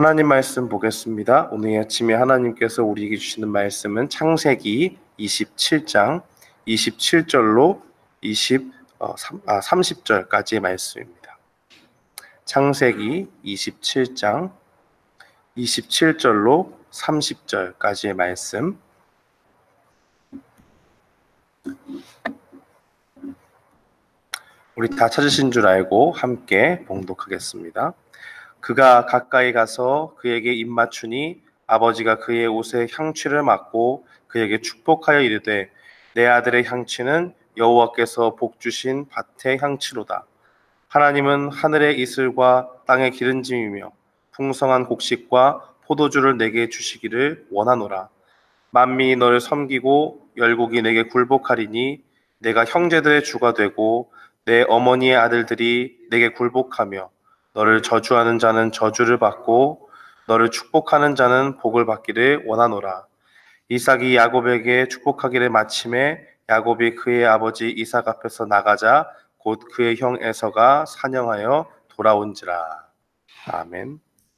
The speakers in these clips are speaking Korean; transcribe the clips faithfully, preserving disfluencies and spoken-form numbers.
하나님 말씀 보겠습니다. 오늘 아침에 하나님께서 우리에게 주시는 말씀은 창세기 이십칠 장 이십칠 절로 이십, 어, 삼, 아, 삼십 절까지의 말씀입니다. 창세기 이십칠 장 이십칠 절로 삼십 절까지의 말씀. 우리 다 찾으신 줄 알고 함께 봉독하겠습니다. 그가 가까이 가서 그에게 입맞추니 아버지가 그의 옷에 향취를 맡고 그에게 축복하여 이르되 내 아들의 향취는 여호와께서 복 주신 밭의 향취로다. 하나님은 하늘의 이슬과 땅의 기름짐이며 풍성한 곡식과 포도주를 내게 주시기를 원하노라. 만민이 너를 섬기고 열국이 내게 굴복하리니 내가 형제들의 주가 되고 내 어머니의 아들들이 내게 굴복하며 너를 저주하는 자는 저주를 받고 너를 축복하는 자는 복을 받기를 원하노라. 이삭이 야곱에게 축복하기를 마침에 야곱이 그의 아버지 이삭 앞에서 나가자 곧 그의 형 에서가 사냥하여 돌아온지라. 아멘.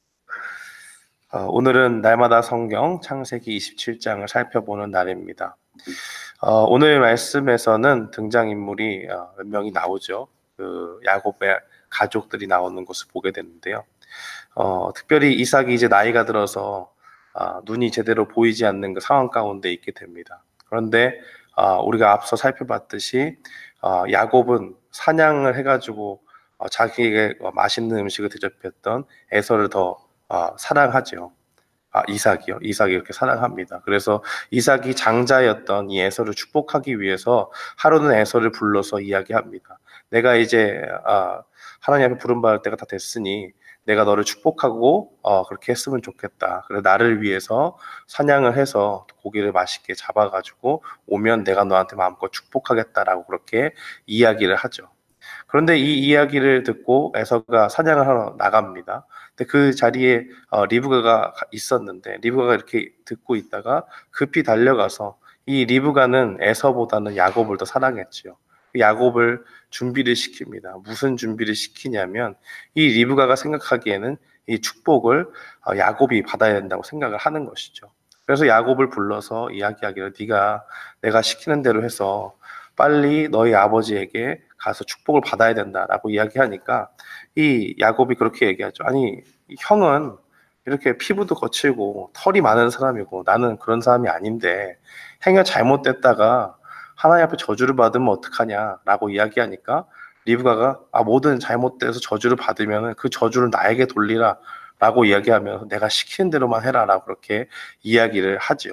어, 오늘은 날마다 성경 창세기 이십칠 장을 살펴보는 날입니다. 어, 오늘 말씀에서는 등장인물이 어, 몇 명이 나오죠. 그 야곱의 가족들이 나오는 것을 보게 되는데요. 어, 특별히 이삭이 이제 나이가 들어서 어, 눈이 제대로 보이지 않는 그 상황 가운데 있게 됩니다. 그런데 어, 우리가 앞서 살펴봤듯이 어, 야곱은 사냥을 해가지고 어, 자기에게 맛있는 음식을 대접했던 에서를 더 어, 사랑하죠. 아, 이삭이요. 이삭이 이렇게 사랑합니다. 그래서 이삭이 장자였던 이 에서를 축복하기 위해서 하루는 에서를 불러서 이야기합니다. 내가 이제 아, 하나님 앞에 부름받을 때가 다 됐으니 내가 너를 축복하고 어, 그렇게 했으면 좋겠다. 그래 나를 위해서 사냥을 해서 고기를 맛있게 잡아가지고 오면 내가 너한테 마음껏 축복하겠다라고 그렇게 이야기를 하죠. 그런데 이 이야기를 듣고 에서가 사냥을 하러 나갑니다. 근데 그 자리에 어, 리브가가 있었는데 리브가가 이렇게 듣고 있다가 급히 달려가서 이 리브가는 에서보다는 야곱을 더 사랑했지요. 야곱을 준비를 시킵니다. 무슨 준비를 시키냐면 이 리브가가 생각하기에는 이 축복을 어, 야곱이 받아야 된다고 생각을 하는 것이죠. 그래서 야곱을 불러서 이야기하기를 네가 내가 시키는 대로 해서 빨리 너희 아버지에게 가서 축복을 받아야 된다라고 이야기하니까 이 야곱이 그렇게 얘기하죠. 아니 형은 이렇게 피부도 거칠고 털이 많은 사람이고 나는 그런 사람이 아닌데 행여 잘못됐다가 하나님 앞에 저주를 받으면 어떡하냐라고 이야기하니까 리브가가 아 뭐든 잘못돼서 저주를 받으면 그 저주를 나에게 돌리라 라고 이야기하면서 내가 시키는 대로만 해라 라고 그렇게 이야기를 하죠.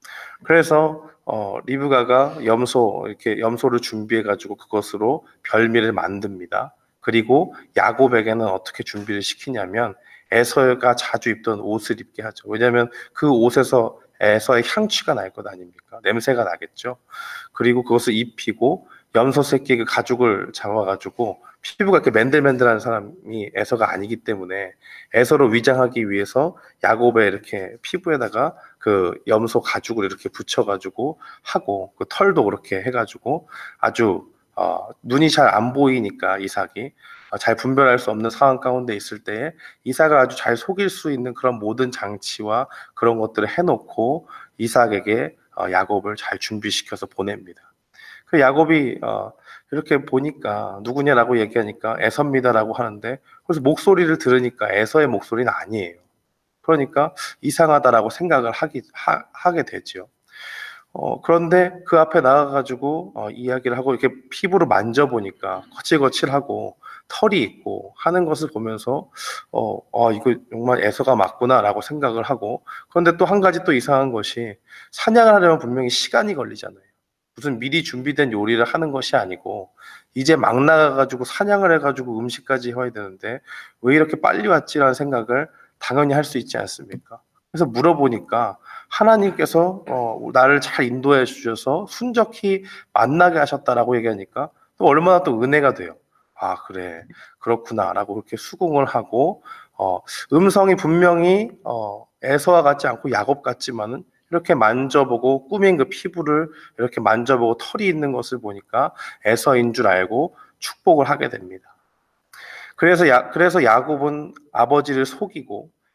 그래서 어, 리브가가 염소 이렇게 염소를 준비해 가지고 그것으로 별미를 만듭니다. 그리고 야곱에게는 어떻게 준비를 시키냐면 에서가 자주 입던 옷을 입게 하죠. 왜냐하면 그 옷에서 에서의 향취가 날 것 아닙니까? 냄새가 나겠죠. 그리고 그것을 입히고 염소 새끼 그 가죽을 잡아가지고 피부가 이렇게 맨들맨들한 사람이 에서가 아니기 때문에 에서로 위장하기 위해서 야곱의 이렇게 피부에다가 그 염소 가죽을 이렇게 붙여가지고 하고 그 털도 그렇게 해가지고 아주 어, 눈이 잘 안 보이니까 이삭이 어, 잘 분별할 수 없는 상황 가운데 있을 때에 이삭을 아주 잘 속일 수 있는 그런 모든 장치와 그런 것들을 해놓고 이삭에게 어, 야곱을 잘 준비시켜서 보냅니다. 그 야곱이 어, 이렇게 보니까 누구냐라고 얘기하니까 에서입니다라고 하는데 그래서 목소리를 들으니까 에서의 목소리는 아니에요. 그러니까 이상하다라고 생각을 하기, 하, 하게 되죠. 어, 그런데 그 앞에 나가가지고 어, 이야기를 하고 이렇게 피부를 만져보니까 거칠거칠하고 털이 있고 하는 것을 보면서 어, 어 이거 정말 에서가 맞구나라고 생각을 하고 그런데 또 한 가지 또 이상한 것이 사냥을 하려면 분명히 시간이 걸리잖아요. 무슨 미리 준비된 요리를 하는 것이 아니고 이제 막 나가가지고 사냥을 해가지고 음식까지 해야 되는데 왜 이렇게 빨리 왔지라는 생각을 당연히 할 수 있지 않습니까? 그래서 물어보니까 하나님께서 어, 나를 잘 인도해 주셔서 순적히 만나게 하셨다라고 얘기하니까 또 얼마나 또 은혜가 돼요. 아 그래 그렇구나라고 그렇게 수긍을 하고 어, 음성이 분명히 어, 에서와 같지 않고 야곱 같지만은 이렇게 만져보고 꾸민 그 피부를 이렇게 만져보고 털이 있는 것을 보니까 에서인 줄 알고 축복을 하게 됩니다. 그래서 야, 그래서 야곱은 아버지를 속이고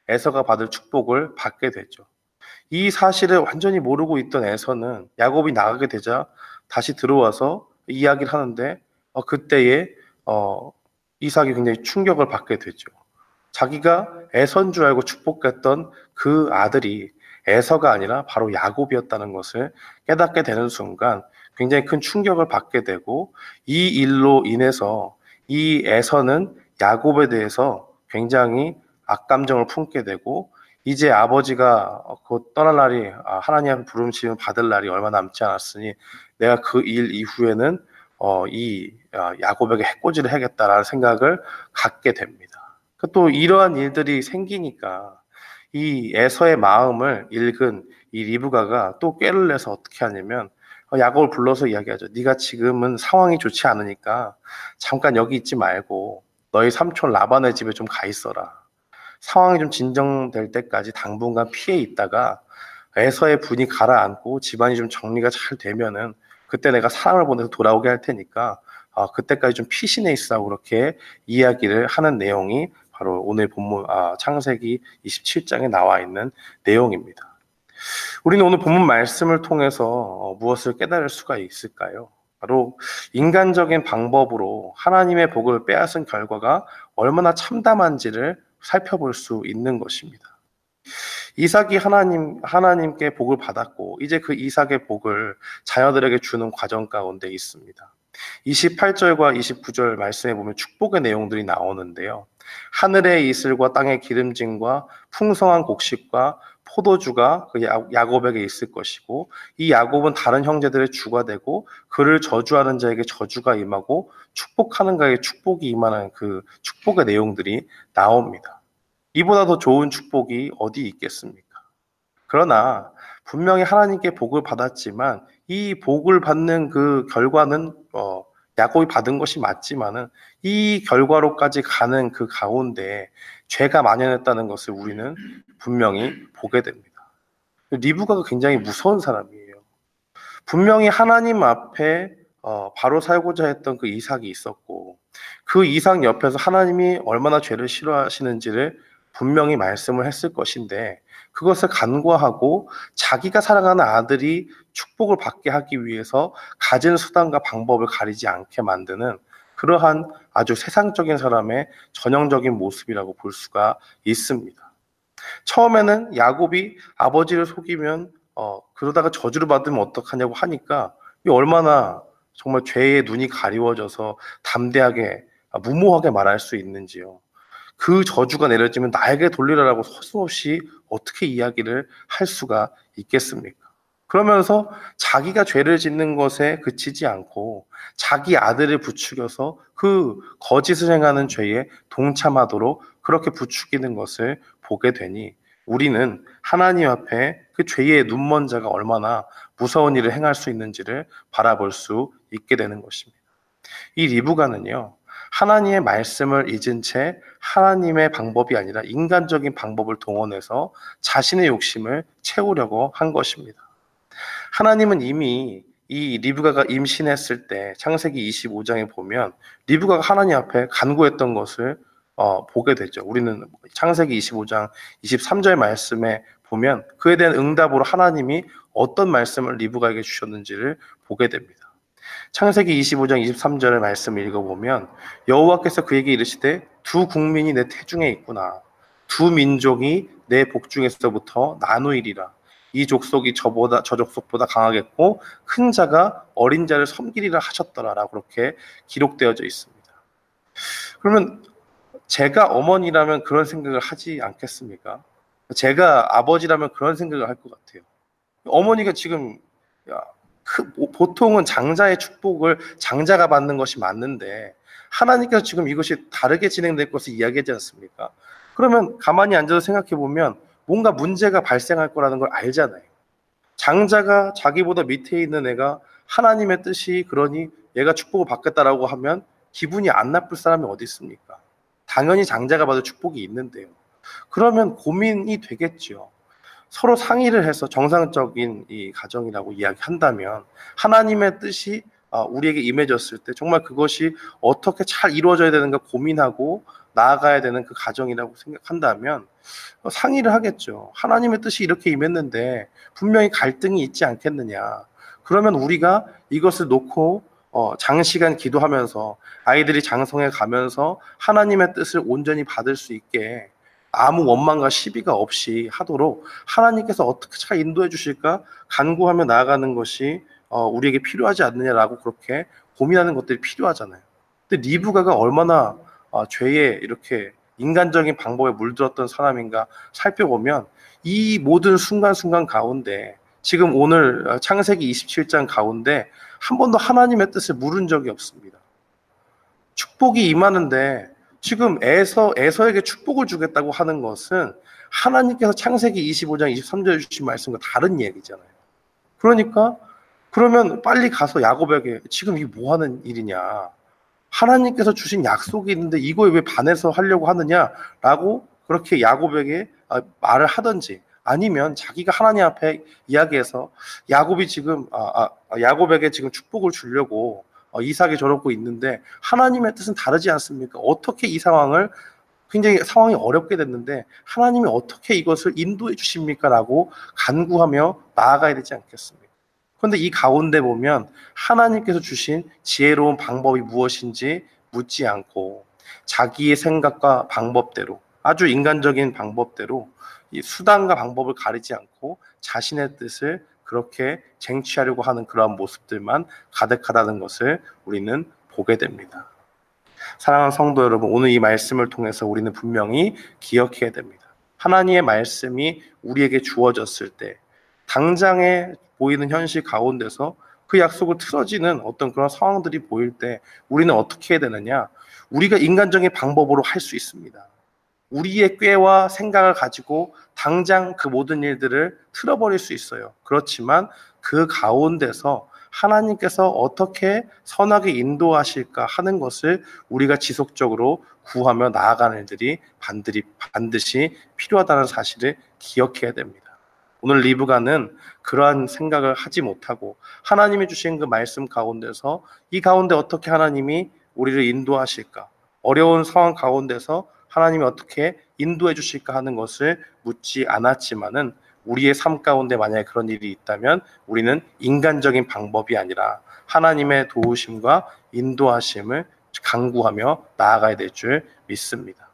에서가 받을 축복을 받게 되죠. 이 사실을 완전히 모르고 있던 에서는 야곱이 나가게 되자 다시 들어와서 이야기를 하는데 어, 그때에 어, 이삭이 굉장히 충격을 받게 되죠. 자기가 에서인 줄 알고 축복했던 그 아들이 에서가 아니라 바로 야곱이었다는 것을 깨닫게 되는 순간 굉장히 큰 충격을 받게 되고, 이 일로 인해서 이 에서는 야곱에 대해서 굉장히 악감정을 품게 되고, 이제 아버지가 곧 떠날 날이, 하나님 앞에 부름침을 받을 날이 얼마 남지 않았으니 내가 그 일 이후에는 어, 이 야곱에게 해코지를 해야겠다라는 생각을 갖게 됩니다. 또 이러한 일들이 생기니까 이 에서의 마음을 읽은 이 리브가가 또 꾀를 내서 어떻게 하냐면 야곱을 불러서 이야기하죠. 네가 지금은 상황이 좋지 않으니까 잠깐 여기 있지 말고 너희 삼촌 라반의 집에 좀 가 있어라. 상황이 좀 진정될 때까지 당분간 피해 있다가 에서의 분이 가라앉고 집안이 좀 정리가 잘 되면은 그때 내가 사람을 보내서 돌아오게 할 테니까 어, 그때까지 좀 피신해 있으라고 그렇게 이야기를 하는 내용이 바로 오늘 본문 아, 창세기 이십칠 장에 나와 있는 내용입니다. 우리는 오늘 본문 말씀을 통해서 어, 무엇을 깨달을 수가 있을까요? 바로 인간적인 방법으로 하나님의 복을 빼앗은 결과가 얼마나 참담한지를 살펴볼 수 있는 것입니다. 이삭이 하나님, 하나님께 복을 받았고 이제 그 이삭의 복을 자녀들에게 주는 과정 가운데 있습니다. 이십팔 절과 이십구 절 말씀에 보면 축복의 내용들이 나오는데요. 하늘의 이슬과 땅의 기름짐과 풍성한 곡식과 포도주가 그 야곱에게 있을 것이고 이 야곱은 다른 형제들의 주가 되고 그를 저주하는 자에게 저주가 임하고 축복하는 자에게 축복이 임하는 그 축복의 내용들이 나옵니다. 이보다 더 좋은 축복이 어디 있겠습니까? 그러나 분명히 하나님께 복을 받았지만 이 복을 받는 그 결과는 어, 야곱이 받은 것이 맞지만은 이 결과로까지 가는 그 가운데 죄가 만연했다는 것을 우리는 분명히 보게 됩니다. 리브가가 굉장히 무서운 사람이에요. 분명히 하나님 앞에 어, 바로 살고자 했던 그 이삭이 있었고 그 이삭 옆에서 하나님이 얼마나 죄를 싫어하시는지를 분명히 말씀을 했을 것인데 그것을 간과하고 자기가 사랑하는 아들이 축복을 받게 하기 위해서 가진 수단과 방법을 가리지 않게 만드는 그러한 아주 세상적인 사람의 전형적인 모습이라고 볼 수가 있습니다. 처음에는 야곱이 아버지를 속이면 어, 그러다가 저주를 받으면 어떡하냐고 하니까 이 얼마나 정말 죄의 눈이 가리워져서 담대하게 무모하게 말할 수 있는지요. 그 저주가 내려지면 나에게 돌리라라고 서슴없이 어떻게 이야기를 할 수가 있겠습니까? 그러면서 자기가 죄를 짓는 것에 그치지 않고 자기 아들을 부추겨서 그 거짓을 행하는 죄에 동참하도록 그렇게 부추기는 것을 보게 되니 우리는 하나님 앞에 그 죄의 눈먼 자가 얼마나 무서운 일을 행할 수 있는지를 바라볼 수 있게 되는 것입니다. 이 리브가는요, 하나님의 말씀을 잊은 채 하나님의 방법이 아니라 인간적인 방법을 동원해서 자신의 욕심을 채우려고 한 것입니다. 하나님은 이미 이 리브가가 임신했을 때 창세기 이십오 장에 보면 리브가가 하나님 앞에 간구했던 것을 어, 보게 되죠. 우리는 창세기 이십오 장 이십삼 절 말씀에 보면 그에 대한 응답으로 하나님이 어떤 말씀을 리브가에게 주셨는지를 보게 됩니다. 창세기 이십오 장 이십삼 절의 말씀을 읽어보면 여호와께서 그에게 이르시되 두 국민이 내 태중에 있구나. 두 민족이 내 복중에서부터 나누이리라. 이 족속이 저보다 저 족속보다 강하겠고 큰 자가 어린 자를 섬기리라 하셨더라라고 그렇게 기록되어져 있습니다. 그러면 제가 어머니라면 그런 생각을 하지 않겠습니까? 제가 아버지라면 그런 생각을 할 것 같아요. 어머니가 지금 야, 그, 보통은 장자의 축복을 장자가 받는 것이 맞는데 하나님께서 지금 이것이 다르게 진행될 것을 이야기하지 않습니까? 그러면 가만히 앉아서 생각해 보면 뭔가 문제가 발생할 거라는 걸 알잖아요. 장자가 자기보다 밑에 있는 애가 하나님의 뜻이 그러니 얘가 축복을 받겠다라고 하면 기분이 안 나쁠 사람이 어디 있습니까? 당연히 장자가 받을 축복이 있는데요. 그러면 고민이 되겠죠. 서로 상의를 해서 정상적인 이 가정이라고 이야기한다면 하나님의 뜻이 우리에게 임해졌을 때 정말 그것이 어떻게 잘 이루어져야 되는가 고민하고 나아가야 되는 그 과정이라고 생각한다면 상의를 하겠죠. 하나님의 뜻이 이렇게 임했는데 분명히 갈등이 있지 않겠느냐. 그러면 우리가 이것을 놓고 어, 장시간 기도하면서 아이들이 장성해 가면서 하나님의 뜻을 온전히 받을 수 있게 아무 원망과 시비가 없이 하도록 하나님께서 어떻게 잘 인도해 주실까 간구하며 나아가는 것이 어, 우리에게 필요하지 않느냐라고 그렇게 고민하는 것들이 필요하잖아요. 근데 리브가가 얼마나 어, 죄에 이렇게 인간적인 방법에 물들었던 사람인가 살펴보면 이 모든 순간순간 가운데 지금 오늘 창세기 이십칠 장 가운데 한 번도 하나님의 뜻을 물은 적이 없습니다. 축복이 임하는데 지금 에서, 에서에게 축복을 주겠다고 하는 것은 하나님께서 창세기 이십오 장 이십삼 절에 주신 말씀과 다른 얘기잖아요. 그러니까 그러면 빨리 가서 야곱에게 지금 이게 뭐 하는 일이냐. 하나님께서 주신 약속이 있는데 이거에 왜 반해서 하려고 하느냐라고 그렇게 야곱에게 말을 하든지 아니면 자기가 하나님 앞에 이야기해서 야곱이 지금 아, 아, 야곱에게 지금 축복을 주려고 어, 이삭이 저러고 있는데 하나님의 뜻은 다르지 않습니까? 어떻게 이 상황을 굉장히 상황이 어렵게 됐는데 하나님이 어떻게 이것을 인도해 주십니까? 라고 간구하며 나아가야 되지 않겠습니까? 그런데 이 가운데 보면 하나님께서 주신 지혜로운 방법이 무엇인지 묻지 않고 자기의 생각과 방법대로 아주 인간적인 방법대로 이 수단과 방법을 가리지 않고 자신의 뜻을 그렇게 쟁취하려고 하는 그러한 모습들만 가득하다는 것을 우리는 보게 됩니다. 사랑하는 성도 여러분, 오늘 이 말씀을 통해서 우리는 분명히 기억해야 됩니다. 하나님의 말씀이 우리에게 주어졌을 때 당장에 보이는 현실 가운데서 그 약속을 틀어지는 어떤 그런 상황들이 보일 때 우리는 어떻게 해야 되느냐? 우리가 인간적인 방법으로 할 수 있습니다. 우리의 꾀와 생각을 가지고 당장 그 모든 일들을 틀어버릴 수 있어요. 그렇지만 그 가운데서 하나님께서 어떻게 선하게 인도하실까 하는 것을 우리가 지속적으로 구하며 나아가는 일들이 반드시, 반드시 필요하다는 사실을 기억해야 됩니다. 오늘 리브가는 그러한 생각을 하지 못하고 하나님이 주신 그 말씀 가운데서 이 가운데 어떻게 하나님이 우리를 인도하실까? 어려운 상황 가운데서 하나님이 어떻게 인도해 주실까 하는 것을 묻지 않았지만은 우리의 삶 가운데 만약에 그런 일이 있다면 우리는 인간적인 방법이 아니라 하나님의 도우심과 인도하심을 간구하며 나아가야 될 줄 믿습니다.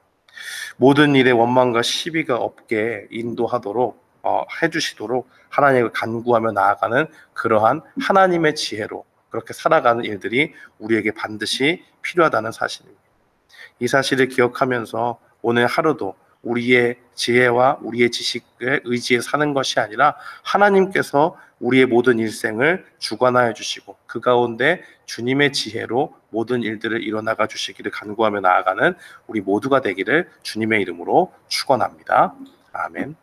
모든 일에 원망과 시비가 없게 인도하도록 어, 해주시도록 하나님을 간구하며 나아가는 그러한 하나님의 지혜로 그렇게 살아가는 일들이 우리에게 반드시 필요하다는 사실입니다. 이 사실을 기억하면서 오늘 하루도 우리의 지혜와 우리의 지식에 의지해 사는 것이 아니라 하나님께서 우리의 모든 일생을 주관하여 주시고 그 가운데 주님의 지혜로 모든 일들을 이뤄나가 주시기를 간구하며 나아가는 우리 모두가 되기를 주님의 이름으로 축원합니다. 아멘.